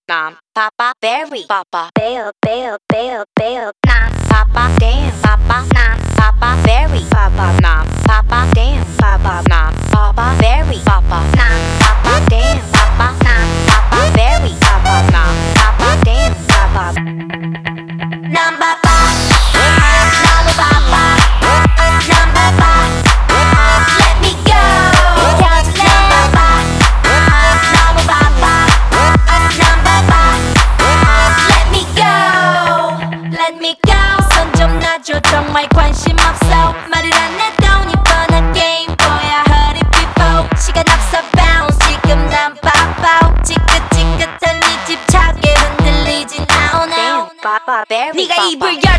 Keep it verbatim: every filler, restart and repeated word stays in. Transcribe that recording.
난 Papa Berry Papa Bear Bear Bear Bear 난 Papa Damn Papa 난 Papa Berry Papa 난 Papa Damn Papa 난 Papa Berry Papa 난 Papa Damn Papa 난 Papa Berry Papa 난 Papa Damn Papa 난 Papa 나도 Papa 난 Papa Let me go 난 Papa 나도 Papa 난 Papa Let me go Let me go 손 좀 놔줘 정말 관심 없어 말을 안 해도 이번엔 게임 뭐야 Hurry people 시간 없어 bounce 지금 난 Papa 지긋지긋한 이 집착에 흔들리진 않아 네가 입을